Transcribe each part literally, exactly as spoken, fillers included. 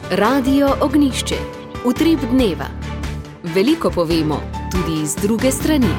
Radio Ognjišče. Utrip dneva. Veliko povemo, tudi iz druge strani.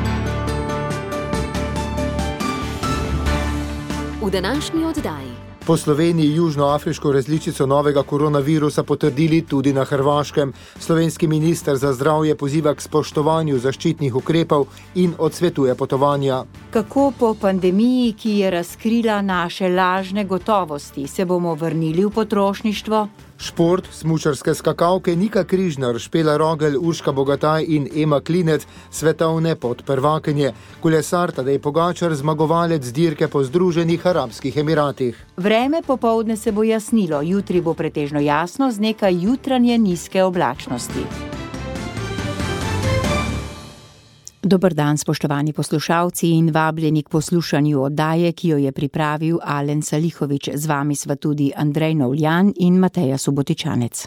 V današnji oddaji. Po Sloveniji južnoafriško različico novega koronavirusa potrdili tudi na Hrvaškem. Slovenski minister za zdravje poziva k spoštovanju zaščitnih ukrepov in odsvetuje potovanja. Kako po pandemiji, ki je razkrila naše lažne gotovosti, se bomo vrnili v potrošništvo? Šport, smučarske skakalke Nika Križnar, Špela Rogel, Urška Bogataj in Ema Klinec, svetovne podprvakinje. Kolesar Tadej Pogačar, zmagovalec dirke po Združenih arabskih emiratih. Vreme popoldne se bo jasnilo, jutri bo pretežno jasno z nekaj jutranje nizke oblačnosti. Dober dan, spoštovani poslušalci in vabljeni k poslušanju oddaje, ki jo je pripravil Alen Salihovič. Z vami sva tudi Andrej Novljan in Mateja Subotičanec.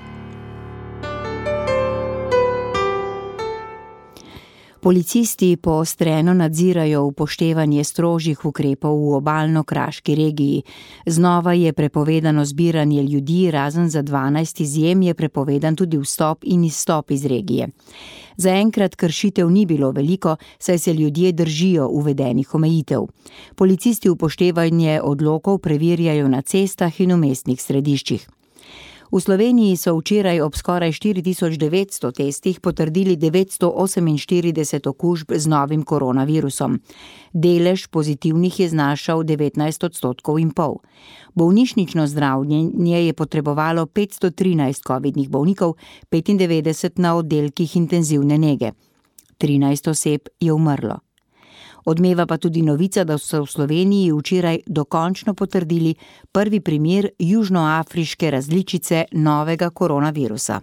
Policisti poostreno nadzirajo upoštevanje strožjih ukrepov v obalno-kraški regiji. Znova je prepovedano zbiranje ljudi, razen za dvanajst izjem je prepovedan tudi vstop in izstop iz regije. Zaenkrat kršitev ni bilo veliko, saj se ljudje držijo uvedenih omejitev. Policisti upoštevanje odlokov preverjajo na cestah in v mestnih središčih. V Sloveniji so včeraj ob skoraj štiri tisoč devetsto testih potrdili devetsto oseminštirideset okužb z novim koronavirusom. Delež pozitivnih je znašal devetnajst odstotkov in pol. Bolnišnično zdravljenje je potrebovalo petsto trinajst covidnih bolnikov, petindevetdeset na oddelkih intenzivne nege. trinajst oseb je umrlo. Odmeva pa tudi novica, da so v Sloveniji včeraj dokončno potrdili prvi primer južnoafriške različice novega koronavirusa.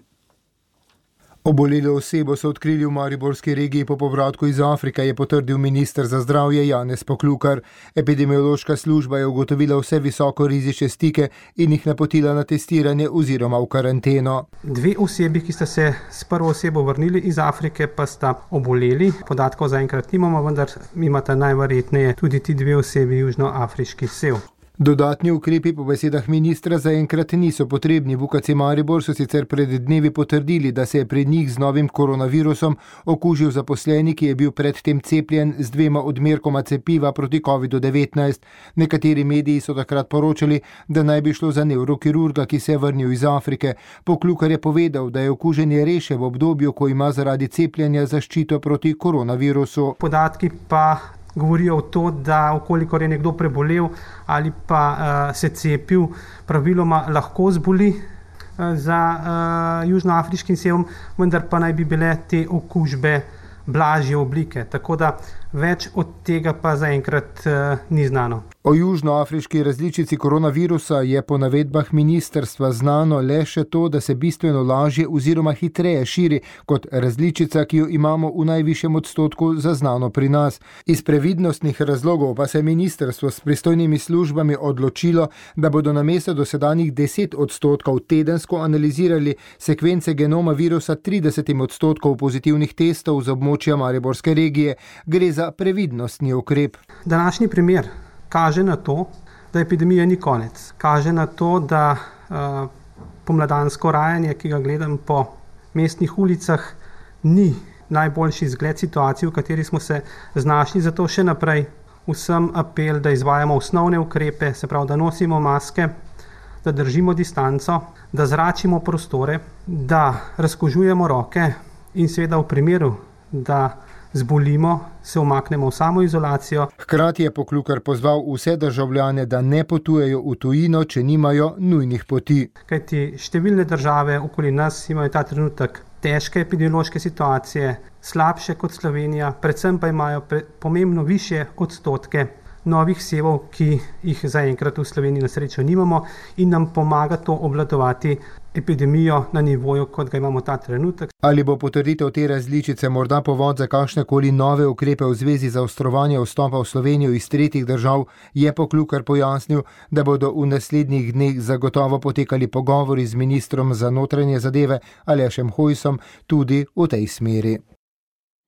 Obolelo osebo so odkrili v mariborski regiji po povratku iz Afrike, je potrdil minister za zdravje Janez Poklukar. Epidemiološka služba je ugotovila vse visoko rizične stike in jih napotila na testiranje oziroma v karanteno. Dve osebi, ki sta se s prvo osebo vrnili iz Afrike, pa sta oboleli. Podatkov zaenkrat nimamo, vendar imata najverjetneje tudi ti dve osebi južnoafriški sev. Dodatni ukrepi po besedah ministra zaenkrat niso potrebni. V U K C Maribor so sicer pred dnevi potrdili, da se je pri njih z novim koronavirusom okužil zaposleni, ki je bil predtem cepljen z dvema odmerkoma cepiva proti kovidu devetnajst. Nekateri mediji so takrat poročali, da naj bi šlo za nevrokirurga, ki se je vrnil iz Afrike. Poklukar je povedal, da je okuženje rešen v obdobju, ko ima zaradi cepljenja zaščito proti koronavirusu. Podatki pa govorijo o to, da ukolikor je nekdo prebolel ali pa uh, se cepil, praviloma lahko zboli uh, za uh, južnoafriškim sevom, vendar pa naj bi bile te okužbe blažje oblike. Tako da več od tega pa zaenkrat uh, ni znano. O južnoafriški različici koronavirusa je po navedbah ministrstva znano le še to, da se bistveno lažje oziroma hitreje širi kot različica, ki jo imamo v najvišjem odstotku zaznano pri nas. Iz previdnostnih razlogov pa se je ministrstvo s pristojnimi službami odločilo, da bodo namesto dosedanjih deset odstotkov tedensko analizirali sekvence genoma virusa tridesetim odstotkom pozitivnih testov z območja mariborske regije. Gre za previdnostni ukrep. Današnji primer kaže na to, da epidemija ni konec. Kaže na to, da uh, pomladansko rajanje, ki ga gledam po mestnih ulicah, ni najboljši zgled situacije, v kateri smo se znašli. Zato še naprej vsem apel, da izvajamo osnovne ukrepe, se pravi, da nosimo maske, da držimo distanco, da zračimo prostore, da razkužujemo roke in seveda v primeru, da zbolimo, se umaknemo v samoizolacijo. Hkrati je Poklukar pozval vse državljane, da ne potujejo v tujino, če nimajo nujnih poti. Kajti številne države okoli nas imajo ta trenutek težke epidemiološke situacije, slabše kot Slovenija, predvsem pa imajo pre, pomembno višje odstotke novih sevov, ki jih zaenkrat v Sloveniji na srečo nimamo in nam pomaga to obvladovati epidemijo na nivoju, kot ga imamo ta trenutek. Ali bo potrditev te različice morda povod za kakšnekoli nove ukrepe v zvezi z zaostrovanjem vstopa v Slovenijo iz tretjih držav, je Poklukar pojasnil, da bodo v naslednjih dneh zagotovo potekali pogovori z ministrom za notranje zadeve Alešem Hojsom tudi v tej smeri.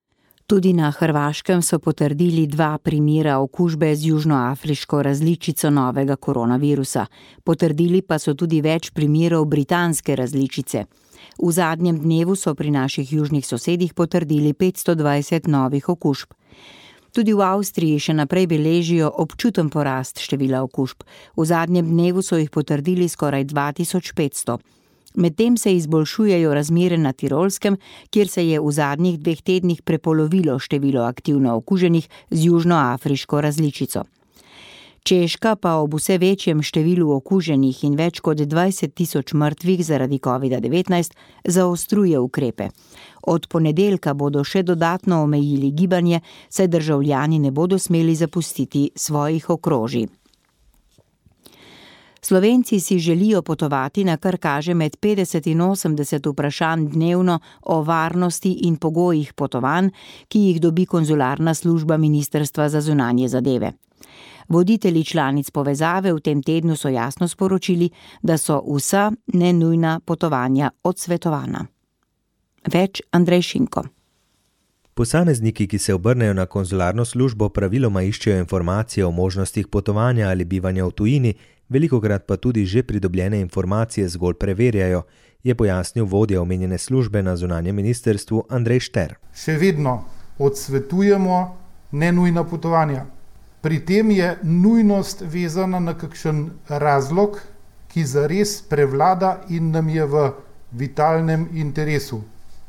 Tudi na Hrvaškem so potrdili dva primera okužbe z južnoafriško različico novega koronavirusa. Potrdili pa so tudi več primerov britanske različice. V zadnjem dnevu so pri naših južnih sosedih potrdili petsto dvajset novih okužb. Tudi v Avstriji še naprej beležijo občuten porast števila okužb. V zadnjem dnevu so jih potrdili skoraj dva tisoč petsto. Medtem se izboljšujejo razmere na Tirolskem, kjer se je v zadnjih dveh tednih prepolovilo število aktivno okuženih z južnoafriško različico. Češka pa ob vse večjem številu okuženih in več kot dvajset tisoč mrtvih zaradi covida devetnajst zaostruje ukrepe. Od ponedeljka bodo še dodatno omejili gibanje, saj državljani ne bodo smeli zapustiti svojih okrožij. Slovenci si želijo potovati na kar kaže med petdeset in osemdeset vprašanj dnevno o varnosti in pogojih potovanj, ki jih dobi konzularna služba Ministrstva za zunanje zadeve. Voditelji članic povezave v tem tednu so jasno sporočili, da so vsa nenujna potovanja odsvetovana. Več Andrej Šinko. Posamezniki, ki se obrnejo na konzularno službo, praviloma iščejo informacije o možnostih potovanja ali bivanja v tujini, velikokrat pa tudi že pridobljene informacije zgolj preverjajo, je pojasnil vodja omenjene službe na zunanjem ministrstvu Andrej Šter. Še vedno odsvetujemo nenujna potovanja. Pri tem je nujnost vezana na kakšen razlog, ki zares prevlada in nam je v vitalnem interesu.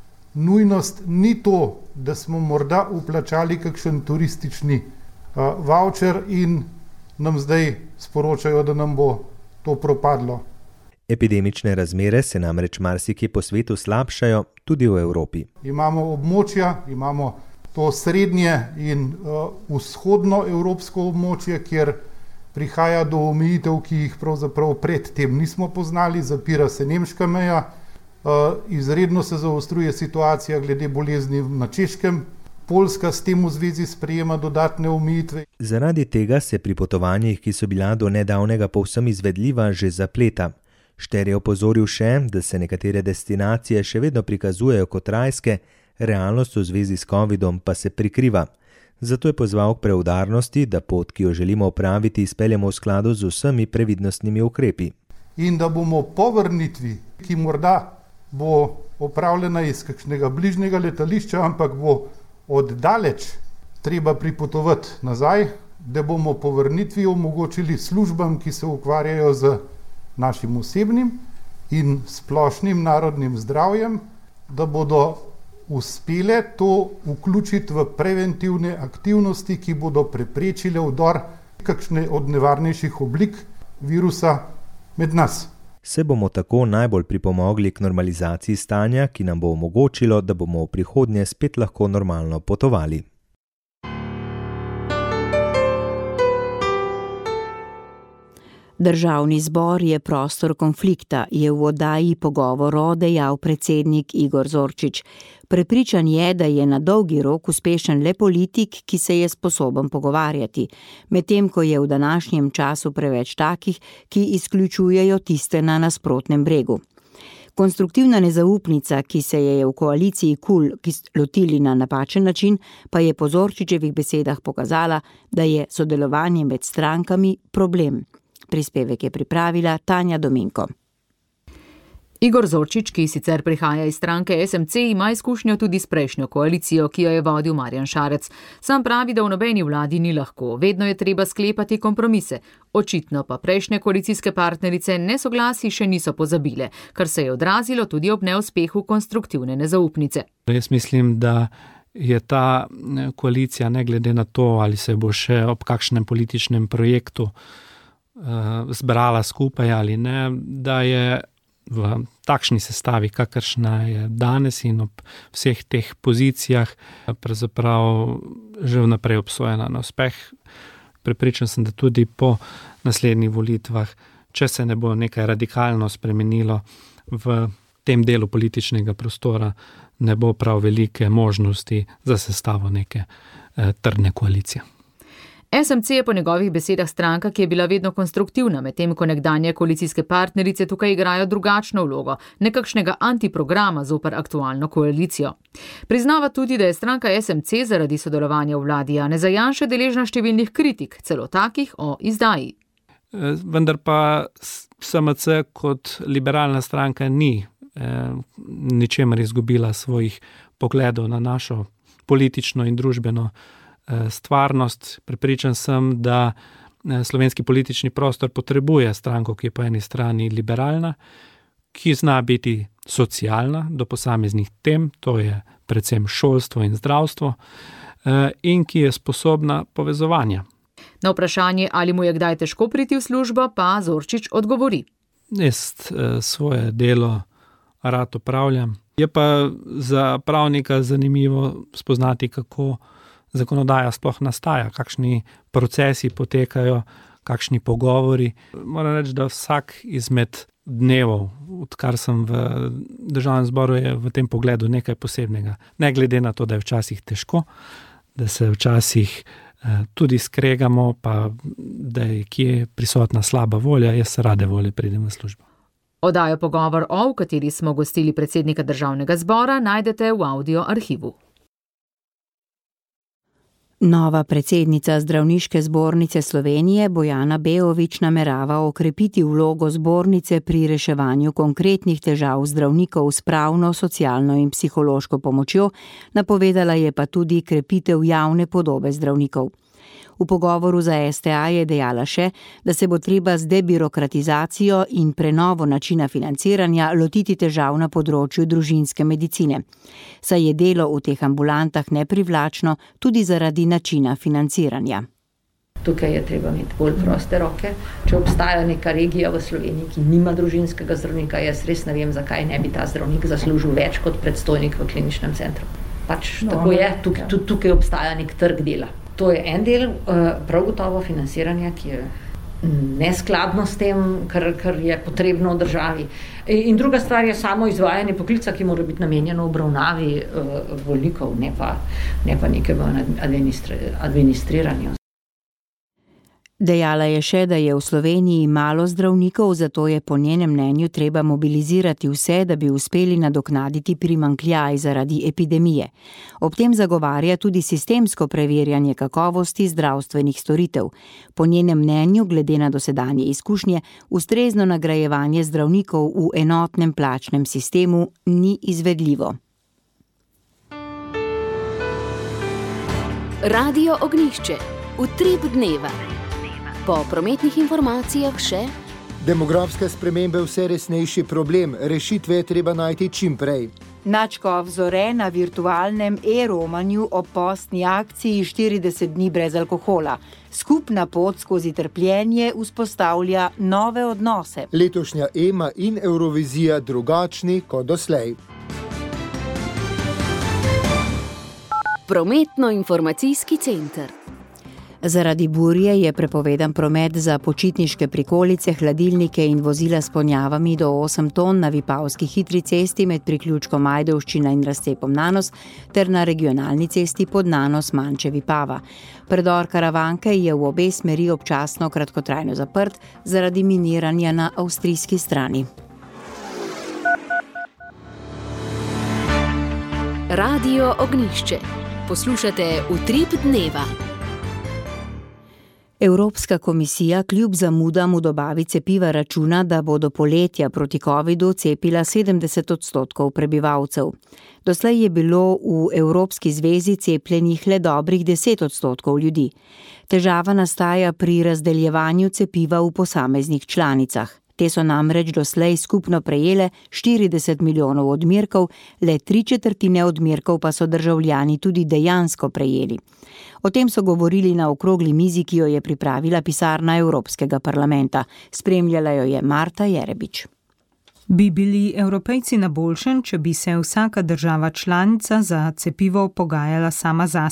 Nujnost ni to, da smo morda uplačali kakšen turistični uh, voucher in nam zdaj sporočajo, da nam bo to propadlo. Epidemične razmere se namreč marsikje po svetu slabšajo, tudi v Evropi. Imamo območja, imamo to srednje in uh, vzhodno evropsko območje, kjer prihaja do omejitev, ki jih pravzaprav predtem nismo poznali, zapira se nemška meja, uh, izredno se zaostruje situacija glede bolezni na Češkem. Poljska s tem v zvezi sprejema dodatne omejitve. Zaradi tega se pri potovanjih, ki so bila do nedavnega povsem izvedljiva, že zapleta. Šter je opozoril še, da se nekatere destinacije še vedno prikazujejo kot rajske, realnost v zvezi s covidom pa se prikriva. Zato je pozval k preudarnosti, da pot, ki jo želimo opraviti, izpeljemo v skladu z vsemi previdnostnimi ukrepi. In da bomo po vrnitvi, ki morda bo opravljena iz kakšnega bližnjega letališča, ampak bo oddaleč treba pripotovati nazaj, da bomo po vrnitvi omogočili službam, ki se ukvarjajo z našim osebnim in splošnim narodnim zdravjem, da bodo uspele to vključiti v preventivne aktivnosti, ki bodo preprečile vdor kakšne od nevarnejših oblik virusa med nas. Se bomo tako najbolj pripomogli k normalizaciji stanja, ki nam bo omogočilo, da bomo v prihodnje spet lahko normalno potovali. Državni zbor je prostor konflikta, je v oddaji Pogovor dejal predsednik Igor Zorčič. Prepričan je, da je na dolgi rok uspešen le politik, ki se je sposoben pogovarjati, medtem ko je v današnjem času preveč takih, ki izključujejo tiste na nasprotnem bregu. Konstruktivna nezaupnica, ki se je v koaliciji KUL lotili na napačen način, pa je po Zorčičevih besedah pokazala, da je sodelovanje med strankami problem. Prispevek je pripravila Tanja Dominko. Igor Zorčič, ki sicer prihaja iz stranke S M C, ima izkušnjo tudi s prejšnjo koalicijo, ki jo je vodil Marjan Šarec. Sam pravi, da v nobeni vladi ni lahko, vedno je treba sklepati kompromise. Očitno pa prejšnje koalicijske partnerice nesoglasij še niso pozabile, kar se je odrazilo tudi ob neuspehu konstruktivne nezaupnice. Jaz mislim, da je ta koalicija, ne glede na to, ali se bo še ob kakšnem političnem projektu uh, zbrala skupaj ali ne, da je v takšni sestavi, kakršna je danes in ob vseh teh pozicijah, pravzaprav že vnaprej obsojena na uspeh. Prepričan sem, da tudi po naslednjih volitvah, če se ne bo nekaj radikalno spremenilo v tem delu političnega prostora, ne bo prav velike možnosti za sestavo neke eh, trdne koalicije. S M C je po njegovih besedah stranka, ki je bila vedno konstruktivna, medtem ko nekdanje koalicijske partnerice tukaj igrajo drugačno vlogo, nekakšnega antiprograma zoper aktualno koalicijo. Priznava tudi, da je stranka S M C zaradi sodelovanja v vladi Janeza Janše deležna številnih kritik, celo takih o izdaji. Vendar pa S M C kot liberalna stranka ni eh, ničemer izgubila svojih pogledov na našo politično in družbeno eh, stvarnost. Prepričan sem, da eh, slovenski politični prostor potrebuje stranko, ki je po eni strani liberalna, ki zna biti socialna do posameznih tem, to je predvsem šolstvo in zdravstvo, eh, in ki je sposobna povezovanja. Na vprašanje, ali mu je kdaj težko priti v službo, pa Zorčič odgovori. Jaz eh, svoje delo rad opravljam. Je pa za pravnika zanimivo spoznati, kako zakonodaja sploh nastaja, kakšni procesi potekajo, kakšni pogovori. Moram reči, da vsak izmed dnevov, odkar sem v Državnem zboru, je v tem pogledu nekaj posebnega. Ne glede na to, da je včasih težko, da se včasih tudi skregamo, pa da je kje prisotna slaba volja, jaz rade volje pridem v službo. Oddajo Pogovor o, v kateri smo gostili predsednika Državnega zbora, najdete v audio arhivu. Nova predsednica Zdravniške zbornice Slovenije Bojana Beović namerava okrepiti vlogo zbornice pri reševanju konkretnih težav zdravnikov s pravno, socialno in psihološko pomočjo, napovedala je pa tudi krepitev javne podobe zdravnikov. V pogovoru za S T A je dejala še, da se bo treba z debirokratizacijo in prenovo načina financiranja lotiti težav na področju družinske medicine. Saj je delo v teh ambulantah neprivlačno tudi zaradi načina financiranja. Tukaj je treba imeti bolj proste roke. Če obstaja neka regija v Sloveniji, ki nima družinskega zdravnika, jaz res ne vem, zakaj ne bi ta zdravnik zaslužil več kot predstojnik v kliničnem centru. Pač no, tako je, tukaj, tudi tukaj obstaja nek trg dela. To je en del, prav gotovo financiranja, ki je neskladno s tem, kar, kar je potrebno v državi. In druga stvar je samo izvajanje poklica, ki mora biti namenjeno obravnavi bolnikov, ne pa, ne pa nekega administriranja. Dejala je še, da je v Sloveniji malo zdravnikov, zato je po njenem mnenju treba mobilizirati vse, da bi uspeli nadoknaditi primanjkljaj zaradi epidemije. Ob tem zagovarja tudi sistemsko preverjanje kakovosti zdravstvenih storitev. Po njenem mnenju, glede na dosedanje izkušnje, ustrezno nagrajevanje zdravnikov v enotnem plačnem sistemu ni izvedljivo. Radio Ognjišče. Utrip dneva. Po prometnih informacijah še: demografske spremembe vse resnejši problem, rešitve je treba najti čim prej. Nadškof Zore na virtualnem e-romanju ob postni akciji štirideset dni brez alkohola. Skupna pot skozi trpljenje vzpostavlja nove odnose. Letošnja Ema in Eurovizija drugačni kot doslej. Prometno-informacijski center. Zaradi burje je prepovedan promet za počitniške prikolice, hladilnike in vozila s ponjavami do osem ton na Vipavski hitri cesti med priključkom Ajdovščina in razcepom Nanos ter na regionalni cesti pod Nanos Manče Vipava. Predor Karavanke je v obe smeri občasno kratkotrajno zaprt zaradi miniranja na avstrijski strani. Radio Ognjišče. Poslušate Utrip dneva. Evropska komisija kljub zamudam v dobavi cepiva računa, da bo do poletja proti covidu cepila sedemdeset odstotkov prebivalcev. Doslej je bilo v Evropski zvezi cepljenih le dobrih deset odstotkov ljudi. Težava nastaja pri razdeljevanju cepiva v posameznih članicah. Te so namreč doslej skupno prejele štirideset milijonov odmerkov, le tri četrtine odmerkov pa so državljani tudi dejansko prejeli. O tem so govorili na okrogli mizi, ki jo je pripravila pisarna Evropskega parlamenta. Spremljala jo je Marta Jerebič. Bi bili Evropejci na boljšem, če bi se vsaka država članica za cepivo pogajala sama zase?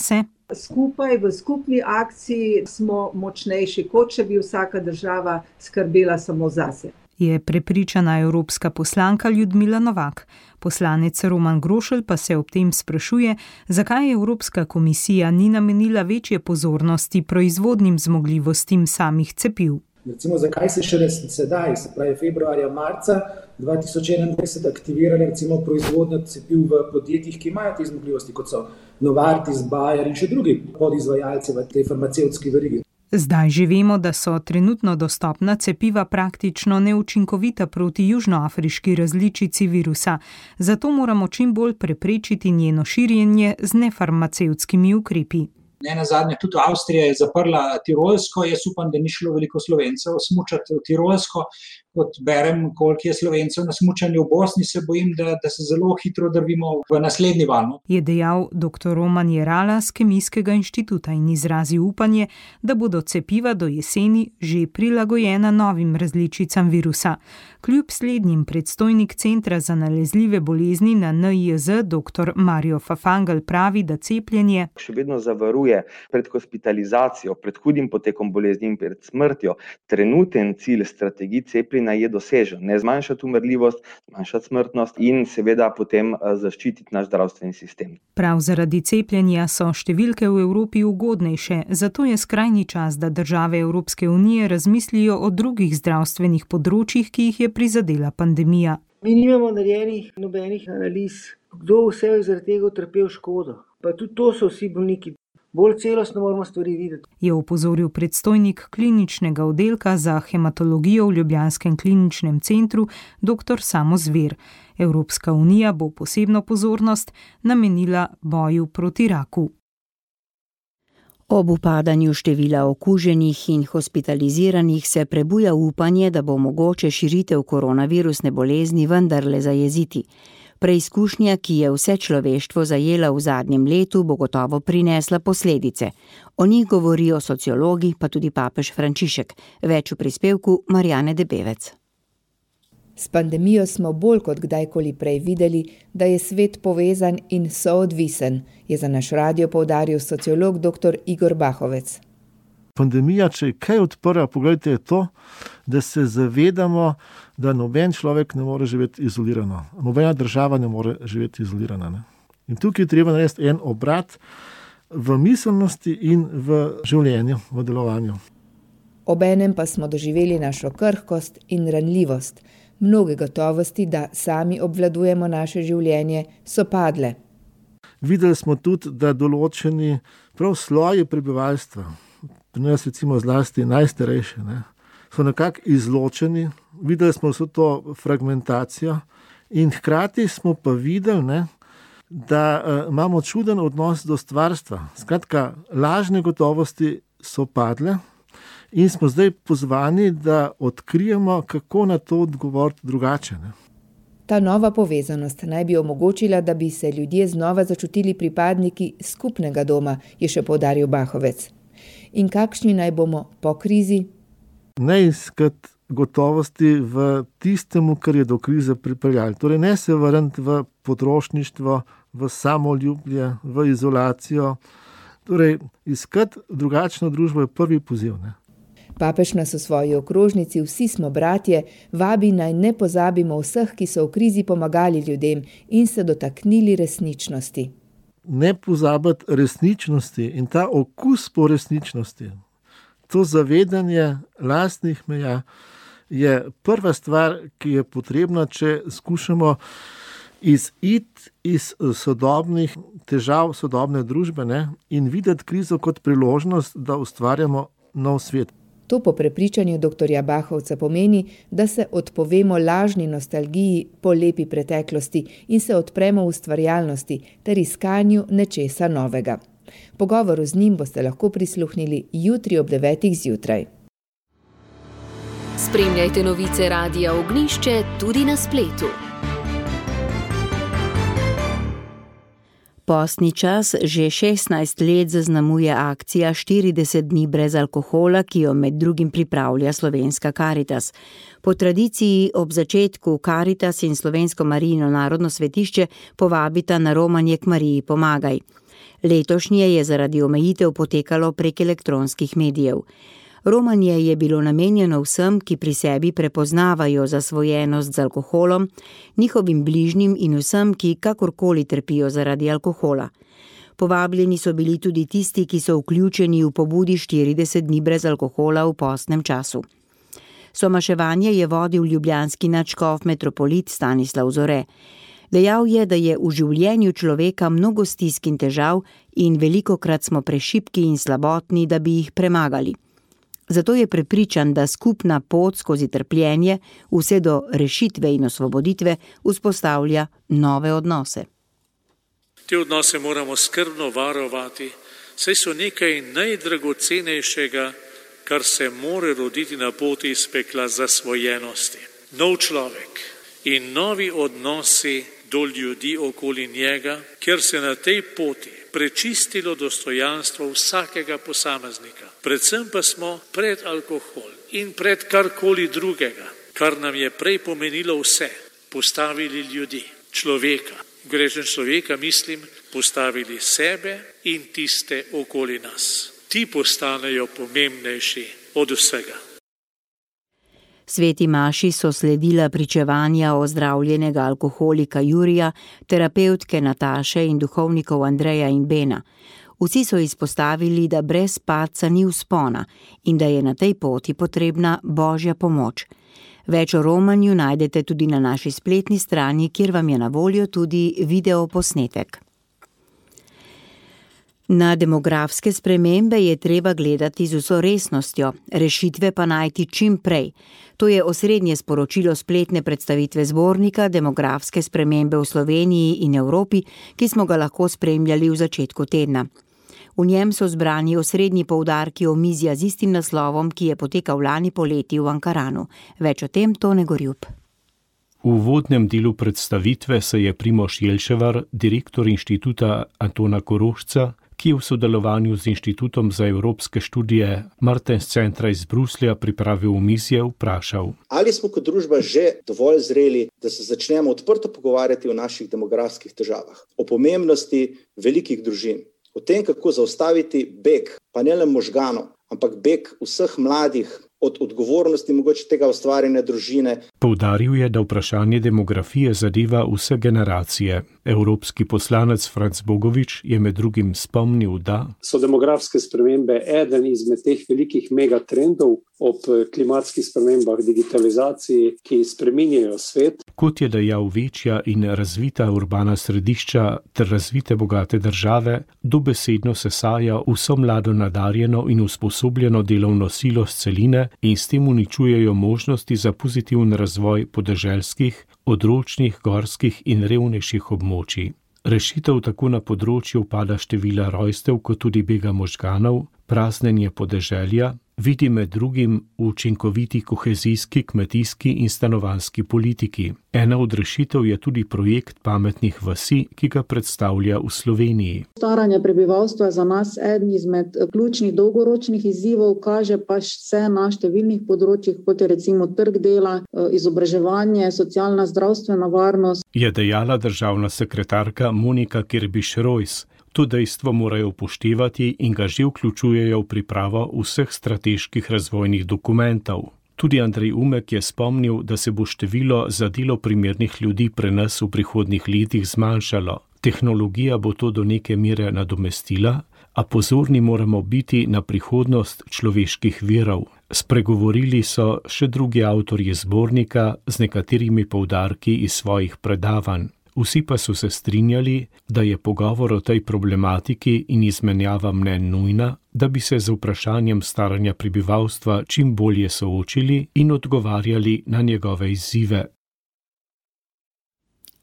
Skupaj v skupni akciji smo močnejši, kot če bi vsaka država skrbela samo zase. Je prepričana evropska poslanka Ljudmila Novak. Poslanec Roman Grošelj pa se ob tem sprašuje, zakaj Evropska komisija ni namenila večje pozornosti proizvodnim zmogljivostim samih cepiv. Recimo, zakaj se šele sedaj, se pravi februarja, marca dva tisoč enaindvajset aktivirali recimo proizvodnjo cepiv v podjetjih, ki imajo te zmogljivosti, kot so Novartis, Bayer in še drugi podizvajalci v tej farmacevtski verigi. Zdaj že vemo, da so trenutno dostopna cepiva praktično neučinkovita proti južnoafriški različici virusa, zato moramo čim bolj preprečiti njeno širjenje z nefarmacevtskimi ukrepi. Ne nazadnje, tudi Avstrija je zaprla Tirolsko, jaz upam, da ni šlo veliko Slovencev smučati v Tirolsko. Kot berem, koliko je Slovencev na smučanju v Bosni, se bojim, da, da se zelo hitro drvimo v naslednji val. Je dejal doktor Roman Jerala z Kemijskega inštituta in izrazil upanje, da bodo cepiva do jeseni že prilagojena novim različicam virusa. Kljub slednjim predstojnik Centra za nalezljive bolezni na N I J Z doktor Mario Fafangel pravi, da cepljenje še vedno zavaruje pred hospitalizacijo, pred hudim potekom bolezni in pred smrtjo. Trenuten cilj strategij cepljenja je dosežen, ne zmanjšati umrljivost, zmanjšati smrtnost in seveda potem zaščititi naš zdravstveni sistem. Prav zaradi cepljenja so številke v Evropi ugodnejše, zato je skrajni čas, da države Evropske unije razmislijo o drugih zdravstvenih področjih, ki jih je prizadela pandemija. Mi nimamo narejenih nobenih analiz, kdo vse je zaradi tega utrpel škodo. Pa tudi to so vsi bolniki. Bolj celostno moramo stvari videti. Je opozoril predstojnik kliničnega oddelka za hematologijo v ljubljanskem kliničnem centru doktor Samo Zver. Evropska unija bo posebno pozornost namenila boju proti raku. Ob upadanju števila okuženih in hospitaliziranih se prebuja upanje, da bo mogoče širitev koronavirusne bolezni vendarle zajeziti. Preizkušnja, ki je vse človeštvo zajela v zadnjem letu, bo gotovo prinesla posledice. O njih govorijo sociologi, pa tudi papež Frančišek. Več v prispevku Marjane Debevec. S pandemijo smo bolj kot kdajkoli prej videli, da je svet povezan in soodvisen, je za naš radio poudaril sociolog doktor Igor Bahovec. Pandemija, če je kaj odprla, pogledajte, je to, da se zavedamo, da noben človek ne more živeti izolirano. Nobena država ne more živeti izolirana. Ne? In tukaj je treba narediti en obrat v miselnosti in v življenju, v delovanju. Obenem pa smo doživeli našo krhkost in ranljivost. Mnoge gotovosti, da sami obvladujemo naše življenje, so padle. Videli smo tudi, da določeni prav sloji prebivalstva, pri nas recimo zlasti najstarejši, ne, so nekako izločeni. Videli smo vso to fragmentacijo in hkrati smo pa videli, ne, da uh, imamo čuden odnos do stvarstva. Skratka, lažne gotovosti so padle in smo zdaj pozvani, da odkrijemo, kako na to odgovoriti drugače. Ne. Ta nova povezanost naj bi omogočila, da bi se ljudje znova začutili pripadniki skupnega doma, je še poudaril Bahovec. In kakšni naj bomo po krizi? Ne iskati gotovosti v tistemu, kar je do krize pripeljalo. Torej ne se vrniti v potrošništvo, v samoljublje, v izolacijo. Torej iskati drugačno družbo je prvi poziv. Ne? Papež nas v svoji okrožnici Vsi smo bratje vabi naj ne pozabimo vseh, ki so v krizi pomagali ljudem in se dotaknili resničnosti. Ne pozabiti resničnosti in ta okus po resničnosti, to zavedanje lastnih meja je prva stvar, ki je potrebna, če skušamo iziti iz sodobnih težav sodobne družbe, ne, in videti krizo kot priložnost, da ustvarjamo nov svet. To po prepričanju doktorja Bahovca pomeni, da se odpovemo lažni nostalgiji po lepi preteklosti in se odpremo ustvarjalnosti ter iskanju nečesa novega. Pogovoru z njim boste lahko prisluhnili jutri ob devetih zjutraj. Spremljajte novice Radia Ognjišče tudi na spletu. Postni čas že šestnajst let zaznamuje akcija štirideset dni brez alkohola, ki jo med drugim pripravlja Slovenska Karitas. Po tradiciji ob začetku Karitas in Slovensko Marijino narodno svetišče povabita na romanje k Mariji Pomagaj. Letošnje je zaradi omejitev potekalo prek elektronskih medijev. Romanje je bilo namenjeno vsem, ki pri sebi prepoznavajo zasvojenost z alkoholom, njihovim bližnjim in vsem, ki kakorkoli trpijo zaradi alkohola. Povabljeni so bili tudi tisti, ki so vključeni v pobudi štirideset dni brez alkohola v postnem času. Somaševanje je vodil ljubljanski nadškof metropolit Stanislav Zore. Dejal je, da je v življenju človeka mnogo stisk in težav in velikokrat smo prešibki in slabotni, da bi jih premagali. Zato je prepričan, da skupna pot skozi trpljenje, vse do rešitve in osvoboditve, vzpostavlja nove odnose. Te odnose moramo skrbno varovati, saj so nekaj najdragocenejšega, kar se more roditi na poti iz pekla zasvojenosti. Nov človek in novi odnosi do ljudi okoli njega, ker se na tej poti prečistilo dostojanstvo vsakega posameznika. Predvsem pa smo pred alkohol in pred karkoli drugega, kar nam je prej pomenilo vse, postavili ljudi, človeka. Grešen človeka, mislim, postavili sebe in tiste okoli nas. Ti postanejo pomembnejši od vsega. Sveti maši so sledila pričevanja ozdravljenega alkoholika Jurija, terapevtke Nataše in duhovnikov Andreja in Bena. Vsi so izpostavili, da brez padca ni vzpona in da je na tej poti potrebna Božja pomoč. Več o romanju najdete tudi na naši spletni strani, kjer vam je na voljo tudi videoposnetek. Na demografske spremembe je treba gledati z vso resnostjo, rešitve pa najti čim prej. To je osrednje sporočilo spletne predstavitve zbornika Demografske spremembe v Sloveniji in Evropi, ki smo ga lahko spremljali v začetku tedna. V njem so zbrani osrednji poudarki omizja z istim naslovom, ki je potekal lani poleti v Ankaranu. Več o tem Tone Gorjup. V uvodnem delu predstavitve se je Primož Jelševar, direktor inštituta Antona Korošca, ki je v sodelovanju z Inštitutom za evropske študije Martens centra iz Bruslja pripravil omizje, vprašal: Ali smo kot družba že dovolj zreli, da se začnemo odprto pogovarjati o naših demografskih težavah, o pomembnosti velikih družin, o tem, kako zaustaviti beg, pa ne le možganov, ampak beg vseh mladih od odgovornosti mogoče tega ustvarjanja družine. Poudaril je, da vprašanje demografije zadeva vse generacije. Evropski poslanec Franc Bogovič je med drugim spomnil, da so demografske spremembe eden izmed teh velikih megatrendov ob klimatskih spremembah, digitalizaciji, ki spreminjajo svet. Kot je dejal, večja in razvita urbana središča ter razvite bogate države dobesedno sesaja vso mlado nadarjeno in usposobljeno delovno silo s celine in s tem uničujejo možnosti za pozitiven razvoj podeželskih, odročnih, gorskih in revnejših območij. Rešitev tako na področju upada števila rojstev kot tudi bega možganov, praznjenje podeželja, vidi med drugim v učinkoviti kohezijski, kmetijski in stanovanjski politiki. Ena od rešitev je tudi projekt pametnih vasi, ki ga predstavlja v Sloveniji. Staranje prebivalstva je za nas eden izmed ključnih dolgoročnih izzivov, kaže pa se na številnih področjih, kot je recimo trg dela, izobraževanje, socialna zdravstvena varnost. Je dejala državna sekretarka Monika Kirbiš-Rojs. To dejstvo morajo upoštevati in ga že vključujejo v pripravo vseh strateških razvojnih dokumentov. Tudi Andrej Umek je spomnil, da se bo število za delo primernih ljudi pri nas v prihodnjih letih zmanjšalo. Tehnologija bo to do neke mere nadomestila, a pozorni moramo biti na prihodnost človeških virov. Spregovorili so še drugi avtorji zbornika z nekaterimi poudarki iz svojih predavanj. Vsi pa so se strinjali, da je pogovor o tej problematiki in izmenjava mnenj nujna, da bi se z vprašanjem staranja prebivalstva čim bolje soočili in odgovarjali na njegove izzive.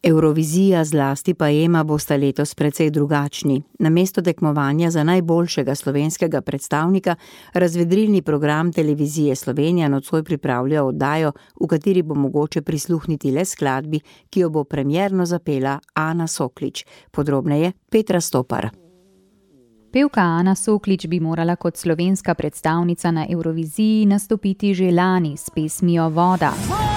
Eurovizija, zlasti pa Ema, bosta letos precej drugačni. Namesto tekmovanja za najboljšega slovenskega predstavnika, razvedrilni program Televizije Slovenija nocoj pripravlja oddajo, v kateri bo mogoče prisluhniti le skladbi, ki jo bo premierno zapela Ana Soklič. Podrobneje Petra Stopar. Pevka Ana Soklič bi morala kot slovenska predstavnica na Euroviziji nastopiti že lani s pesmijo Voda.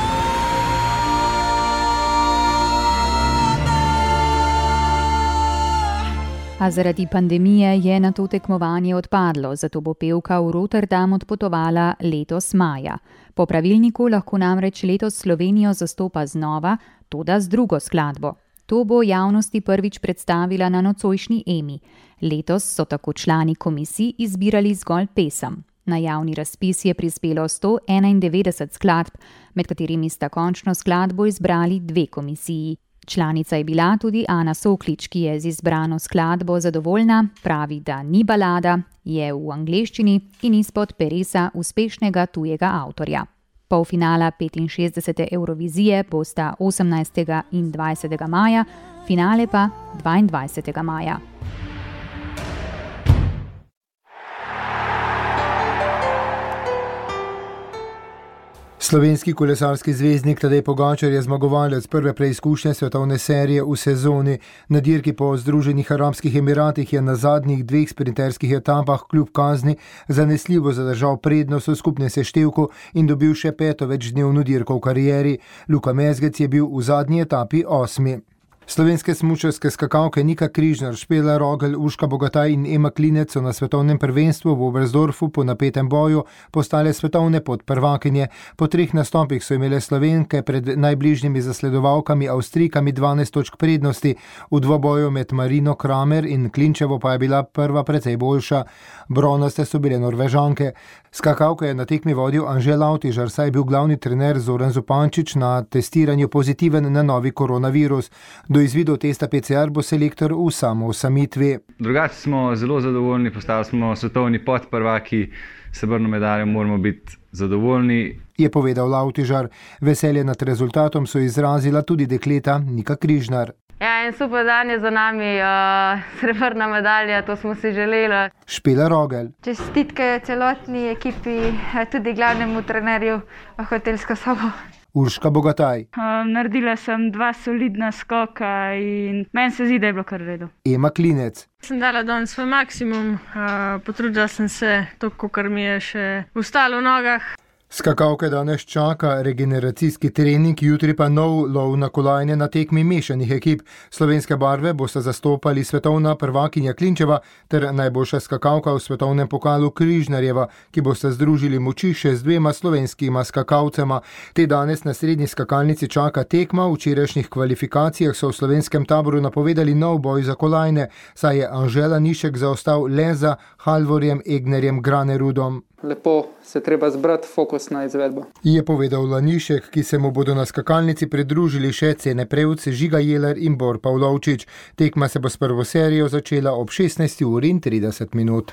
A zaradi pandemije je na to tekmovanje odpadlo, zato bo pevka v Rotterdam odpotovala letos maja. Po pravilniku lahko namreč letos Slovenijo zastopa znova, toda z drugo skladbo. To bo javnosti prvič predstavila na nocojšnji Emi. Letos so tako člani komisij izbirali zgolj pesem. Na javni razpis je prispelo sto enaindevetdeset skladb, med katerimi sta končno skladbo izbrali dve komisiji. Članica je bila tudi Ana Soklič, ki je z izbrano skladbo zadovoljna, pravi, da ni balada, je v angleščini in izpod peresa uspešnega tujega avtorja. Polfinala petinšestdesete Eurovizije bosta osemnajstega in dvajsetega maja, finale pa dvaindvajsetega maja. Slovenski kolesarski zvezdnik Tadej Pogačar je zmagovalec prve preizkušnje svetovne serije v sezoni. Na dirki po Združenih arabskih emiratih je na zadnjih dveh sprinterskih etapah kljub kazni zanesljivo zadržal prednost v skupnem seštevku in dobil še peto večdnevno dirko v karieri. Luka Mezgec je bil v zadnji etapi osmi. Slovenske smučarske skakalke Nika Križnar, Špela Rogel, Urška Bogataj in Ema Klinec so na svetovnem prvenstvu v Oberstdorfu po napetem boju postale svetovne podprvakinje. Po treh nastopih so imele Slovenke pred najbližnjimi zasledovalkami Avstrijkami dvanajst točk prednosti. V dvoboju med Marino Kramer in Klinčevo pa je bila prva precej boljša. Bronaste so bile Norvežanke. Skakalko je na tekmi vodil Anže Lavtižar, saj je bil glavni trener Zoran Zupančič na testiranju pozitiven na novi koronavirus. Do izvidov testa P C R bo selektor v samo osamitvi. Drugače smo zelo zadovoljni, postali smo svetovni podprvaki, srebrno medaljo moramo biti zadovoljni, je povedal Lavtižar. Veselje nad rezultatom so izrazila tudi dekleta Nika Križnar. Ja, en super dan je za nami, uh, srebrna medalja, to smo si želeli. Špela Rogel. Čestitke celotni ekipi, tudi glavnemu trenerju hotelsko sobo. Urška Bogataj. Uh, naredila sem dva solidna skoka in meni se zdi, da je bilo kar redo. Ema Klinec. Sem dala danes svoj maksimum, uh, potrudila sem se, toliko, kar mi je še ostalo v nogah. Skakalke danes čaka regeneracijski trening, jutri pa nov lov na kolajne na tekmi mešanih ekip. Slovenske barve bosta zastopali svetovna prvakinja Klinčeva ter najboljša skakalka v svetovnem pokalu Križnarjeva, ki bosta združili moči še z dvema slovenskima skakalcema. Te danes na srednji skakalnici čaka tekma. V včerajšnjih kvalifikacijah so v slovenskem taboru napovedali nov boj za kolajne, saj je Anže Lanišek zaostal le za Halvorjem Egnerjem Granerudom. Lepo se treba zbrati, fokus na izvedbo. Je povedal Lanišek, ki se mu bodo na skakalnici pridružili še Cene Prevc, Žiga Jeler in Bor Pavlovčič. Tekma se bo s prvo serijo začela ob šestnajsti uri in trideset minut.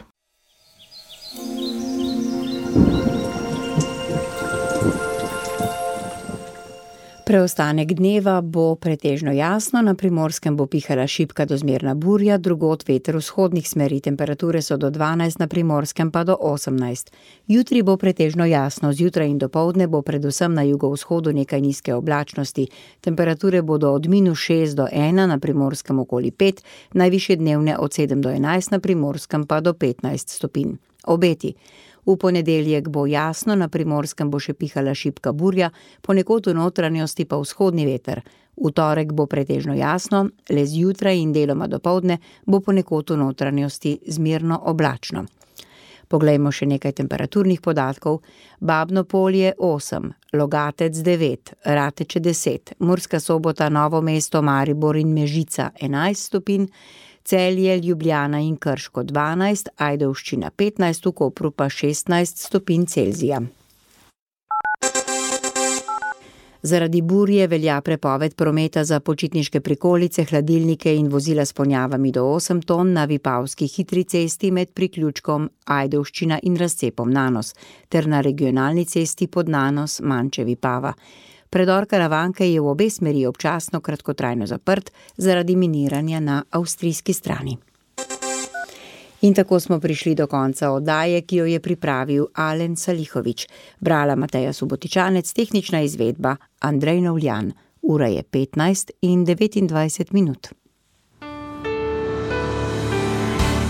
Preostanek dneva bo pretežno jasno, na Primorskem bo pihala šibka do zmerna burja, drugod veter vzhodnih smeri, temperature so do dvanajst, na Primorskem pa do osemnajst. Jutri bo pretežno jasno, zjutraj in dopoldne bo predvsem na jugovzhodu nekaj nizke oblačnosti. Temperature bodo od minus šest do ena, na Primorskem okoli pet, najvišje dnevne od sedem do enajst, na Primorskem pa do petnajst stopinj. Obeti. V ponedeljek bo jasno, na Primorskem bo še pihala šibka burja, ponekod v notranjosti pa vzhodni veter. V torek bo pretežno jasno, le zjutraj in deloma dopoldne bo ponekod v notranjosti zmerno oblačno. Poglejmo še nekaj temperaturnih podatkov. Babno Polje osem, Logatec devet, Rateče deset, Murska Sobota, Novo mesto, Maribor in Mežica enajst stopinj, Celje, Ljubljana in Krško dvanajst, Ajdovščina petnajst, v Kopru pa šestnajst stopinj Celzija. Zaradi burje velja prepoved prometa za počitniške prikolice, hladilnike in vozila s ponjavami do osem ton na Vipavski hitri cesti med priključkom Ajdovščina in razcepom Nanos ter na regionalni cesti pod Nanos Manče Vipava. Predor Karavanke je v obe smeri občasno kratkotrajno zaprt zaradi miniranja na avstrijski strani. In tako smo prišli do konca oddaje, ki jo je pripravil Alen Salihovič. Brala Mateja Subotičanec, tehnična izvedba Andrej Novljan. Ura je petnajst in devetindvajset minut.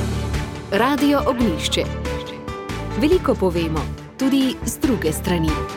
Radio Ognjišče. Veliko povemo, tudi z druge strani.